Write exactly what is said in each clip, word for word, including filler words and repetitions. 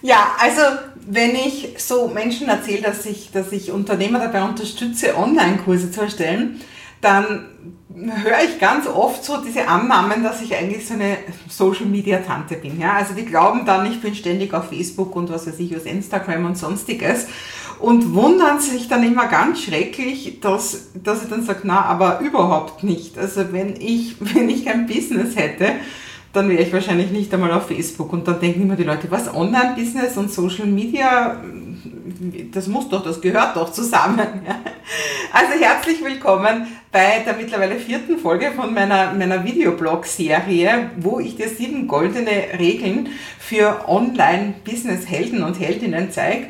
Ja, also wenn ich so Menschen erzähle, dass ich, dass ich Unternehmer dabei unterstütze, Online-Kurse zu erstellen, dann höre ich ganz oft so diese Annahmen, dass ich eigentlich so eine Social-Media-Tante bin. Ja? Also die glauben dann, ich bin ständig auf Facebook und was weiß ich, aus Instagram und sonstiges und wundern sich dann immer ganz schrecklich, dass, dass ich dann sage, na, aber überhaupt nicht. Also wenn ich, wenn ich kein Business hätte, dann wäre ich wahrscheinlich nicht einmal auf Facebook. Und dann denken immer die Leute, was, Online-Business und Social Media, das muss doch, das gehört doch zusammen. Also herzlich willkommen bei der mittlerweile vierten Folge von meiner, meiner Videoblog-Serie, wo ich dir sieben goldene Regeln für Online-Business-Helden und Heldinnen zeige.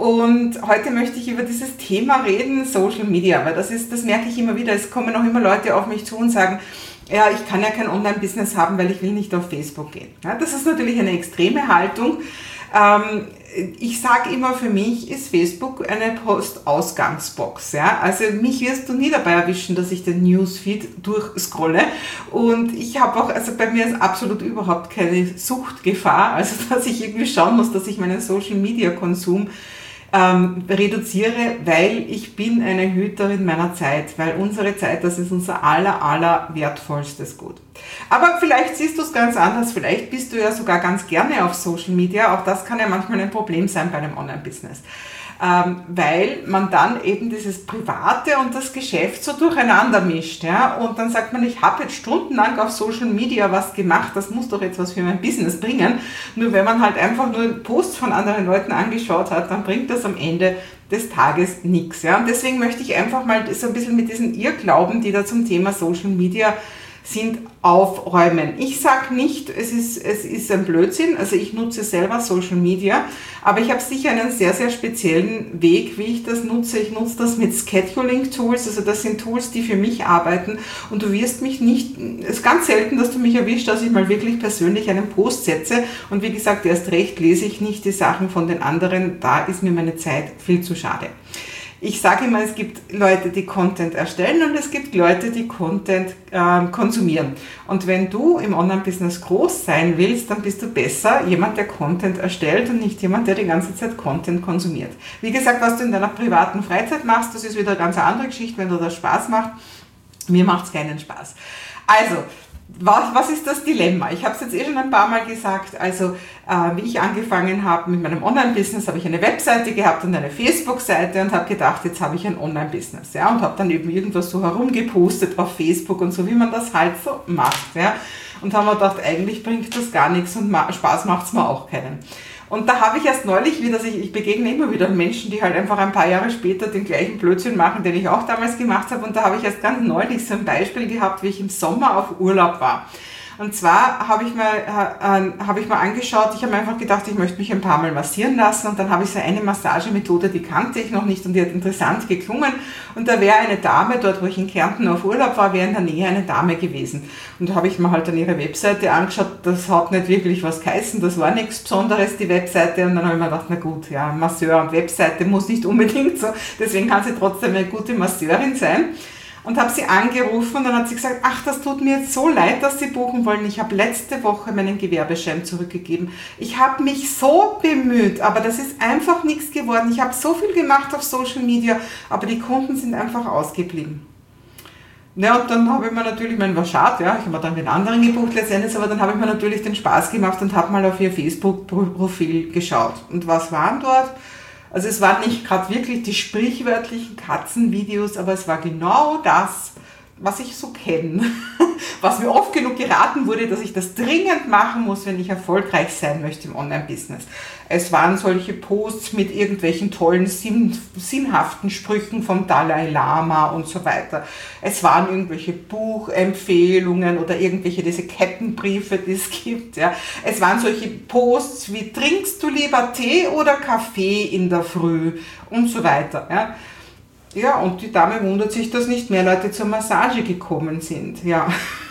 Und heute möchte ich über dieses Thema reden, Social Media, weil das ist, das merke ich immer wieder, es kommen auch immer Leute auf mich zu und sagen, ja, ich kann ja kein Online-Business haben, weil ich will nicht auf Facebook gehen. Ja, das ist natürlich eine extreme Haltung. Ähm, ich sage immer, für mich ist Facebook eine Post-Ausgangsbox. Ja? Also mich wirst du nie dabei erwischen, dass ich den Newsfeed durchscrolle. Und ich habe auch, also bei mir ist absolut überhaupt keine Suchtgefahr, also dass ich irgendwie schauen muss, dass ich meinen Social-Media-Konsum Ähm, reduziere, weil ich bin eine Hüterin meiner Zeit, weil unsere Zeit, das ist unser aller, aller wertvollstes Gut. Aber vielleicht siehst du es ganz anders, vielleicht bist du ja sogar ganz gerne auf Social Media, auch das kann ja manchmal ein Problem sein bei einem Online-Business. Ähm, weil man dann eben dieses Private und das Geschäft so durcheinander mischt. Ja? Und dann sagt man, ich habe jetzt stundenlang auf Social Media was gemacht, das muss doch jetzt was für mein Business bringen. Nur wenn man halt einfach nur Posts von anderen Leuten angeschaut hat, dann bringt das am Ende des Tages nichts. Ja? Und deswegen möchte ich einfach mal so ein bisschen mit diesen Irrglauben, die da zum Thema Social Media sind, aufräumen. Ich sage nicht, es ist, es ist ein Blödsinn, also ich nutze selber Social Media, aber ich habe sicher einen sehr, sehr speziellen Weg, wie ich das nutze. Ich nutze das mit Scheduling-Tools, also das sind Tools, die für mich arbeiten und du wirst mich nicht, es ist ganz selten, dass du mich erwischt, dass ich mal wirklich persönlich einen Post setze und wie gesagt, erst recht lese ich nicht die Sachen von den anderen, da ist mir meine Zeit viel zu schade. Ich sage immer, es gibt Leute, die Content erstellen und es gibt Leute, die Content äh, konsumieren. Und wenn du im Online-Business groß sein willst, dann bist du besser jemand, der Content erstellt und nicht jemand, der die ganze Zeit Content konsumiert. Wie gesagt, was du in deiner privaten Freizeit machst, das ist wieder eine ganz andere Geschichte, wenn dir das Spaß macht. Mir macht es keinen Spaß. Also, Was, was ist das Dilemma? Ich habe es jetzt eh schon ein paar Mal gesagt, also äh, wie ich angefangen habe mit meinem Online-Business, habe ich eine Webseite gehabt und eine Facebook-Seite und habe gedacht, jetzt habe ich ein Online-Business, ja, und habe dann eben irgendwas so herumgepostet auf Facebook und so, wie man das halt so macht, ja, und haben mir gedacht, eigentlich bringt das gar nichts und ma- Spaß macht es mir auch keinen. Und da habe ich erst neulich wieder, ich, ich begegne immer wieder Menschen, die halt einfach ein paar Jahre später den gleichen Blödsinn machen, den ich auch damals gemacht habe. Und da habe ich erst ganz neulich so ein Beispiel gehabt, wie ich im Sommer auf Urlaub war. Und zwar habe ich, mal, äh, habe ich mal angeschaut, ich habe mir einfach gedacht, ich möchte mich ein paar Mal massieren lassen und dann habe ich so eine Massagemethode, die kannte ich noch nicht und die hat interessant geklungen und da wäre eine Dame, dort wo ich in Kärnten auf Urlaub war, wäre in der Nähe eine Dame gewesen. Und da habe ich mir halt dann ihre Webseite angeschaut, das hat nicht wirklich was geheißen, das war nichts Besonderes, die Webseite, und dann habe ich mir gedacht, na gut, ja, Masseur und Webseite muss nicht unbedingt so, deswegen kann sie trotzdem eine gute Masseurin sein. Und habe sie angerufen und dann hat sie gesagt, ach, das tut mir jetzt so leid, dass Sie buchen wollen. Ich habe letzte Woche meinen Gewerbeschein zurückgegeben. Ich habe mich so bemüht, aber das ist einfach nichts geworden. Ich habe so viel gemacht auf Social Media, aber die Kunden sind einfach ausgeblieben. Ja, und dann habe ich mir natürlich, ich meine, war schade, ja, ich habe mir dann den anderen gebucht letztendlich, aber dann habe ich mir natürlich den Spaß gemacht und habe mal auf ihr Facebook-Profil geschaut. Und was waren dort? Also es waren nicht gerade wirklich die sprichwörtlichen Katzenvideos, aber es war genau das, was ich so kenne, was mir oft genug geraten wurde, dass ich das dringend machen muss, wenn ich erfolgreich sein möchte im Online-Business. Es waren solche Posts mit irgendwelchen tollen, sinn, sinnhaften Sprüchen vom Dalai Lama und so weiter. Es waren irgendwelche Buchempfehlungen oder irgendwelche diese Kettenbriefe, die es gibt. Ja. Es waren solche Posts wie, trinkst du lieber Tee oder Kaffee in der Früh und so weiter. Ja. Ja, und die Dame wundert sich, dass nicht mehr Leute zur Massage gekommen sind. Ja,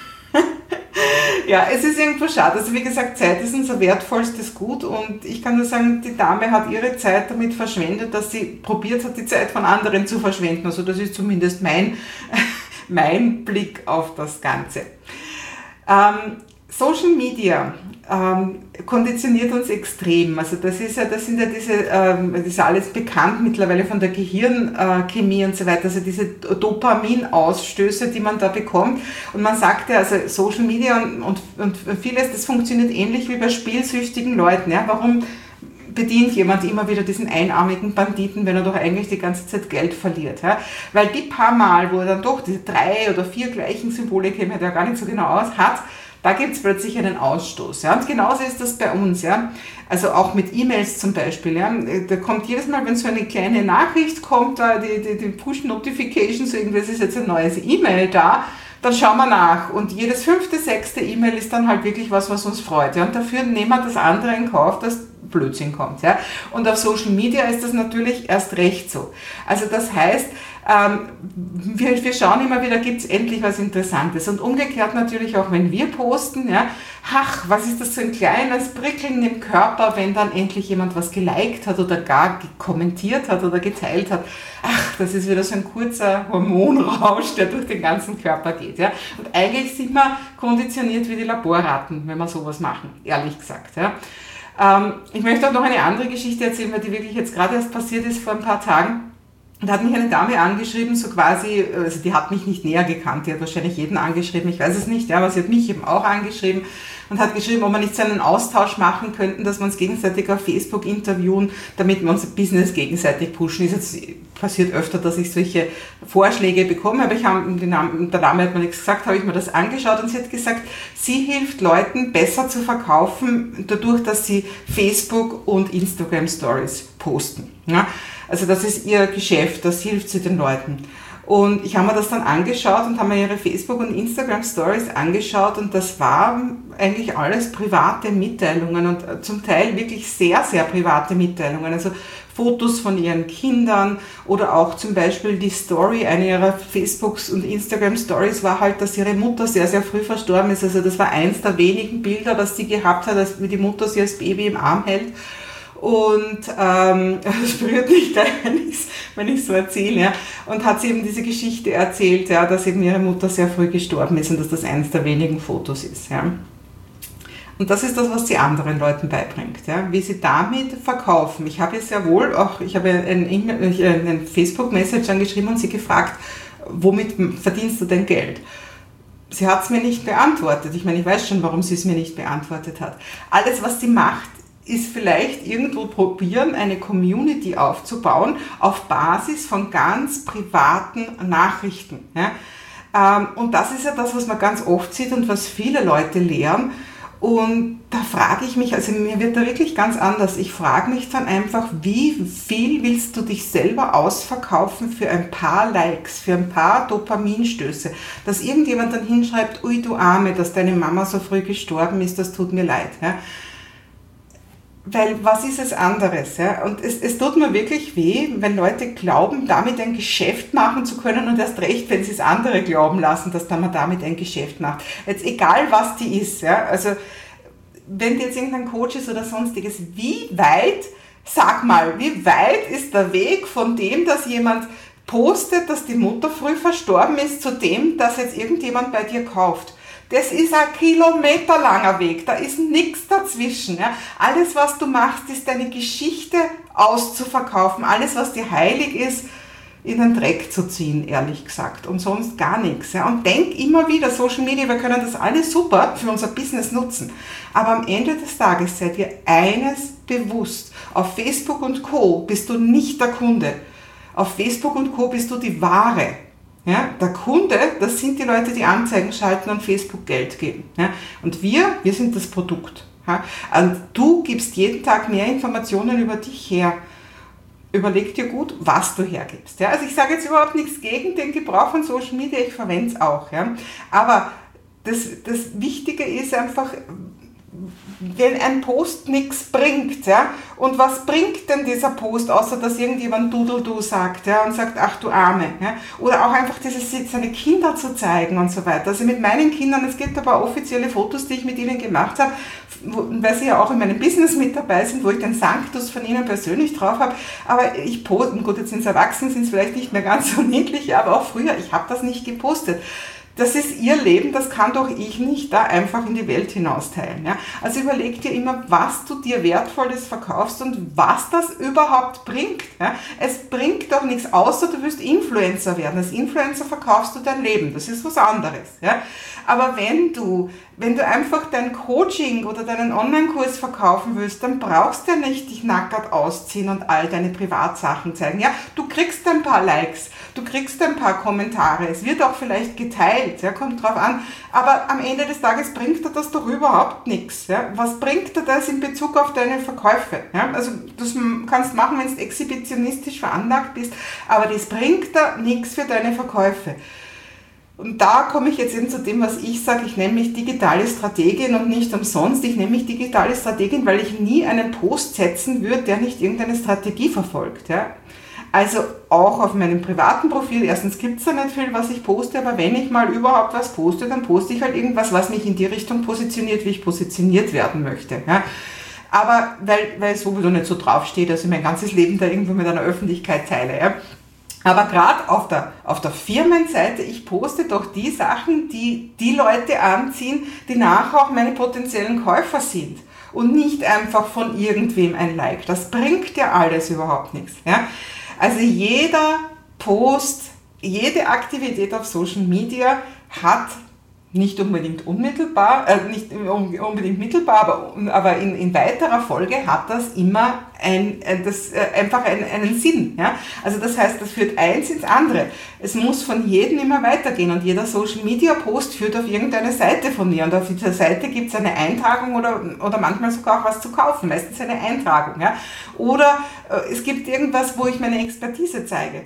ja, es ist irgendwo schade. Also wie gesagt, Zeit ist unser wertvollstes Gut und ich kann nur sagen, die Dame hat ihre Zeit damit verschwendet, dass sie probiert hat, die Zeit von anderen zu verschwenden. Also das ist zumindest mein, mein Blick auf das Ganze. Ähm, Social Media ähm, konditioniert uns extrem. Also das ist ja, das sind ja diese, ähm, das ist alles bekannt mittlerweile von der Gehirnchemie und so weiter, also diese Dopaminausstöße, die man da bekommt. Und man sagt ja, also Social Media und, und, und vieles, das funktioniert ähnlich wie bei spielsüchtigen Leuten. Ja? Warum bedient jemand immer wieder diesen einarmigen Banditen, wenn er doch eigentlich die ganze Zeit Geld verliert. Ja? Weil die paar Mal, wo er dann doch diese drei oder vier gleichen Symbole, käme er ja gar nicht so genau aus, hat, da gibt es plötzlich einen Ausstoß. Ja? Und genauso ist das bei uns. Ja? Also auch mit E-Mails zum Beispiel. Ja? Da kommt jedes Mal, wenn so eine kleine Nachricht kommt, da die, die, die Push-Notifications, irgendwas ist jetzt ein neues E-Mail da, dann schauen wir nach. Und jedes fünfte, sechste E-Mail ist dann halt wirklich was, was uns freut. Ja? Und dafür nehmen wir das andere in Kauf, dass Blödsinn kommt. Ja? Und auf Social Media ist das natürlich erst recht so. Also das heißt, ähm, wir, wir schauen immer wieder, gibt es endlich was Interessantes. Und umgekehrt natürlich auch, wenn wir posten, ja, ach, was ist das für ein kleines Prickeln im Körper, wenn dann endlich jemand was geliked hat oder gar kommentiert hat oder geteilt hat. Ach, das ist wieder so ein kurzer Hormonrausch, der durch den ganzen Körper geht. Ja? Und eigentlich sind wir konditioniert wie die Laborratten, wenn wir sowas machen, ehrlich gesagt. Ja? Ähm, ich möchte auch noch eine andere Geschichte erzählen, weil die wirklich jetzt gerade erst passiert ist vor ein paar Tagen. Da hat mich eine Dame angeschrieben, so quasi, also die hat mich nicht näher gekannt, die hat wahrscheinlich jeden angeschrieben, ich weiß es nicht, ja, aber sie hat mich eben auch angeschrieben und hat geschrieben, ob wir nicht so einen Austausch machen könnten, dass wir uns gegenseitig auf Facebook interviewen, damit wir unser Business gegenseitig pushen. Ist jetzt passiert öfter, dass ich solche Vorschläge bekomme, aber ich habe, der Dame hat mir nichts gesagt, habe ich mir das angeschaut und sie hat gesagt, sie hilft Leuten besser zu verkaufen, dadurch, dass sie Facebook und Instagram Stories posten. Ja? Also das ist ihr Geschäft, das hilft sie den Leuten. Und ich habe mir das dann angeschaut und habe mir ihre Facebook- und Instagram-Stories angeschaut und das waren eigentlich alles private Mitteilungen und zum Teil wirklich sehr, sehr private Mitteilungen. Also Fotos von ihren Kindern oder auch zum Beispiel die Story, eine ihrer Facebook- und Instagram-Stories war halt, dass ihre Mutter sehr, sehr früh verstorben ist. Also das war eins der wenigen Bilder, das sie gehabt hat, als wie die Mutter sie als Baby im Arm hält. Und ähm, das berührt mich gleich, wenn ich es so erzähle. Ja. Und hat sie eben diese Geschichte erzählt, ja, dass eben ihre Mutter sehr früh gestorben ist und dass das eines der wenigen Fotos ist. Ja. Und das ist das, was sie anderen Leuten beibringt, ja, wie sie damit verkaufen. Ich habe ja sehr wohl auch, ich habe einen, einen Facebook-Message angeschrieben und sie gefragt, womit verdienst du denn Geld? Sie hat es mir nicht beantwortet. Ich meine, ich weiß schon, warum sie es mir nicht beantwortet hat. Alles, was sie macht, ist vielleicht irgendwo probieren, eine Community aufzubauen auf Basis von ganz privaten Nachrichten. Ja? Und das ist ja das, was man ganz oft sieht und was viele Leute lehren. Und da frage ich mich, also mir wird da wirklich ganz anders. Ich frage mich dann einfach, wie viel willst du dich selber ausverkaufen für ein paar Likes, für ein paar Dopaminstöße, dass irgendjemand dann hinschreibt, ui du Arme, dass deine Mama so früh gestorben ist, das tut mir leid. Ja? Weil was ist es anderes? Ja? Und es, es tut mir wirklich weh, wenn Leute glauben, damit ein Geschäft machen zu können und erst recht, wenn sie es andere glauben lassen, dass man damit ein Geschäft macht. Jetzt egal, was die ist. Ja? Also wenn die jetzt irgendein Coach ist oder sonstiges, wie weit, sag mal, wie weit ist der Weg von dem, dass jemand postet, dass die Mutter früh verstorben ist, zu dem, dass jetzt irgendjemand bei dir kauft? Das ist ein kilometerlanger Weg, da ist nichts dazwischen. Ja. Alles, was du machst, ist deine Geschichte auszuverkaufen. Alles, was dir heilig ist, in den Dreck zu ziehen, ehrlich gesagt. Und sonst gar nichts. Ja. Und denk immer wieder, Social Media, wir können das alles super für unser Business nutzen. Aber am Ende des Tages seid ihr eines bewusst. Auf Facebook und Co. bist du nicht der Kunde. Auf Facebook und Co. bist du die Ware. Ja, der Kunde, das sind die Leute, die Anzeigen schalten und Facebook Geld geben. Ja, und wir, wir sind das Produkt. Ja, und du gibst jeden Tag mehr Informationen über dich her. Überleg dir gut, was du hergibst. Ja, also ich sage jetzt überhaupt nichts gegen den Gebrauch von Social Media, ich verwende es auch. Ja, aber das, das Wichtige ist einfach, wenn ein Post nichts bringt, ja, und was bringt denn dieser Post, außer dass irgendjemand Dudeldu sagt, ja, und sagt, ach du Arme, ja, oder auch einfach dieses, seine Kinder zu zeigen und so weiter. Also mit meinen Kindern, es gibt aber offizielle Fotos, die ich mit ihnen gemacht habe, weil sie ja auch in meinem Business mit dabei sind, wo ich den Sanctus von ihnen persönlich drauf habe, aber ich poste, gut, jetzt sind sie erwachsen, sind es vielleicht nicht mehr ganz so niedlich, aber auch früher, ich habe das nicht gepostet. das ist ihr Leben, das kann doch ich nicht da einfach in die Welt hinausteilen. Ja? Also überleg dir immer, was du dir Wertvolles verkaufst und was das überhaupt bringt. Ja? Es bringt doch nichts, außer du wirst Influencer werden. Als Influencer verkaufst du dein Leben, das ist was anderes. Ja? Aber wenn du, wenn du einfach dein Coaching oder deinen Online-Kurs verkaufen willst, dann brauchst du ja nicht dich nackert ausziehen und all deine Privatsachen zeigen. Ja, du kriegst ein paar Likes, du kriegst ein paar Kommentare, es wird auch vielleicht geteilt, ja, kommt drauf an. Aber am Ende des Tages bringt dir das doch überhaupt nichts. Ja. Was bringt dir das in Bezug auf deine Verkäufe? Ja, also das kannst du machen, wenn du exhibitionistisch veranlagt bist, aber das bringt dir nichts für deine Verkäufe. Und da komme ich jetzt eben zu dem, was ich sage, ich nenne mich digitale Strategin und nicht umsonst. Ich nenne mich digitale Strategin, weil ich nie einen Post setzen würde, der nicht irgendeine Strategie verfolgt. Ja? Also auch auf meinem privaten Profil, erstens gibt es da nicht viel, was ich poste, aber wenn ich mal überhaupt was poste, dann poste ich halt irgendwas, was mich in die Richtung positioniert, wie ich positioniert werden möchte. Ja? Aber weil, weil es sowieso nicht so draufsteht, dass ich mein ganzes Leben da irgendwo mit einer Öffentlichkeit teile. Ja? Aber gerade auf der, auf der Firmenseite, ich poste doch die Sachen, die die Leute anziehen, die nachher auch meine potenziellen Käufer sind. Und nicht einfach von irgendwem ein Like. Das bringt ja alles überhaupt nichts. Ja? Also jeder Post, jede Aktivität auf Social Media hat nicht unbedingt unmittelbar, äh, nicht unbedingt mittelbar, aber, aber in, in weiterer Folge hat das immer ein, das, äh, einfach einen, einen Sinn. Ja? Also das heißt, das führt eins ins andere. Es muss von jedem immer weitergehen und jeder Social Media Post führt auf irgendeine Seite von mir und auf dieser Seite gibt es eine Eintragung oder, oder manchmal sogar auch was zu kaufen, meistens eine Eintragung. Ja? Oder äh, es gibt irgendwas, wo ich meine Expertise zeige.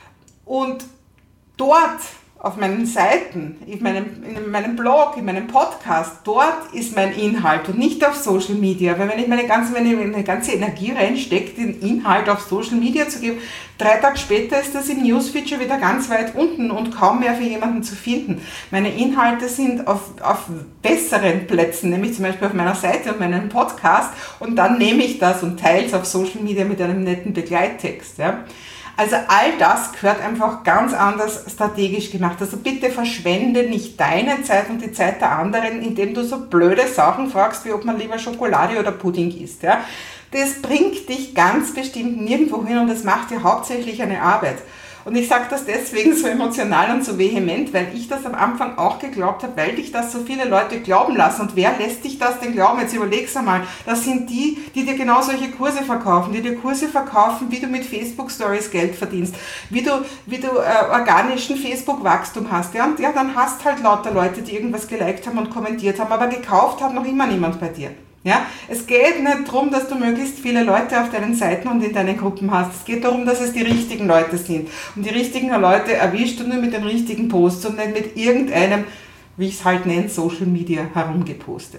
Und dort auf meinen Seiten, in meinem, in meinem Blog, in meinem Podcast, dort ist mein Inhalt und nicht auf Social Media. Weil wenn ich meine ganze, wenn ich meine ganze Energie reinstecke, den Inhalt auf Social Media zu geben, drei Tage später ist das im Newsfeed schon wieder ganz weit unten und kaum mehr für jemanden zu finden. Meine Inhalte sind auf, auf besseren Plätzen, nämlich zum Beispiel auf meiner Seite und meinem Podcast und dann nehme ich das und teile es auf Social Media mit einem netten Begleittext. Ja. Also all das gehört einfach ganz anders strategisch gemacht. Also bitte verschwende nicht deine Zeit und die Zeit der anderen, indem du so blöde Sachen fragst, wie ob man lieber Schokolade oder Pudding isst. Ja? Das bringt dich ganz bestimmt nirgendwo hin und das macht dir hauptsächlich eine Arbeit. Und ich sage das deswegen so emotional und so vehement, weil ich das am Anfang auch geglaubt habe, weil dich das so viele Leute glauben lassen. Und wer lässt dich das denn glauben? Jetzt überleg's einmal. Das sind die, die dir genau solche Kurse verkaufen, die dir Kurse verkaufen, wie du mit Facebook Stories Geld verdienst, wie du, wie du äh, organischen Facebook-Wachstum hast. Ja? Und ja, dann hast halt lauter Leute, die irgendwas geliked haben und kommentiert haben, aber gekauft hat noch immer niemand bei dir. Ja, es geht nicht darum, dass du möglichst viele Leute auf deinen Seiten und in deinen Gruppen hast. Es geht darum, dass es die richtigen Leute sind. Und die richtigen Leute erwischst du nur mit den richtigen Posts und nicht mit irgendeinem, wie ich es halt nenne, Social Media herumgepostet.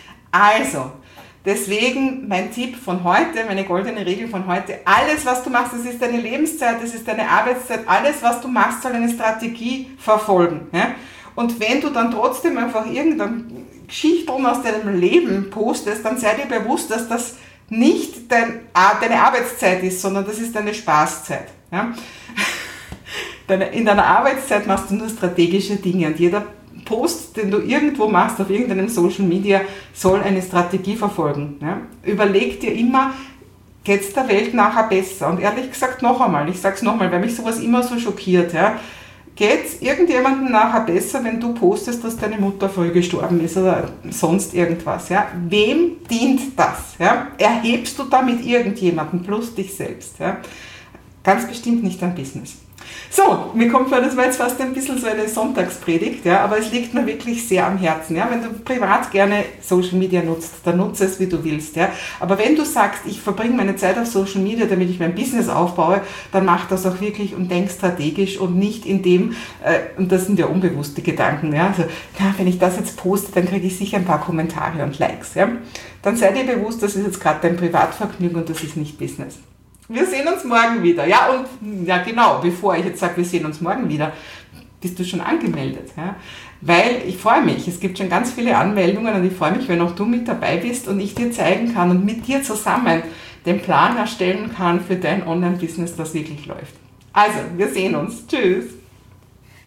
Also, deswegen mein Tipp von heute, meine goldene Regel von heute, alles was du machst, das ist deine Lebenszeit, das ist deine Arbeitszeit, alles was du machst, soll eine Strategie verfolgen. Ja? Und wenn du dann trotzdem einfach irgendeine Geschichte aus deinem Leben postest, dann sei dir bewusst, dass das nicht dein, deine Arbeitszeit ist, sondern das ist deine Spaßzeit. Ja? In deiner Arbeitszeit machst du nur strategische Dinge und jeder Post, den du irgendwo machst auf irgendeinem Social Media, soll eine Strategie verfolgen. Ja? Überleg dir immer, geht es der Welt nachher besser? Und ehrlich gesagt noch einmal, ich sage es nochmal, weil mich sowas immer so schockiert, ja? Geht es irgendjemandem nachher besser, wenn du postest, dass deine Mutter früh gestorben ist oder sonst irgendwas? Ja? Wem dient das? Ja? Erhebst du damit irgendjemanden plus dich selbst? Ja? Ganz bestimmt nicht dein Business. So, mir kommt vor, das war jetzt fast ein bisschen so eine Sonntagspredigt, ja, aber es liegt mir wirklich sehr am Herzen. Ja. Wenn du privat gerne Social Media nutzt, dann nutze es, wie du willst. Ja. Aber wenn du sagst, ich verbringe meine Zeit auf Social Media, damit ich mein Business aufbaue, dann mach das auch wirklich und denk strategisch und nicht in dem, äh, und das sind ja unbewusste Gedanken, ja, also, na, wenn ich das jetzt poste, dann kriege ich sicher ein paar Kommentare und Likes. Ja. Dann sei dir bewusst, das ist jetzt gerade dein Privatvergnügen und das ist nicht Business. Wir sehen uns morgen wieder. Ja, und ja genau, bevor ich jetzt sage, wir sehen uns morgen wieder, bist du schon angemeldet. Ja? Weil ich freue mich, es gibt schon ganz viele Anmeldungen und ich freue mich, wenn auch du mit dabei bist und ich dir zeigen kann und mit dir zusammen den Plan erstellen kann für dein Online-Business, das wirklich läuft. Also, wir sehen uns. Tschüss.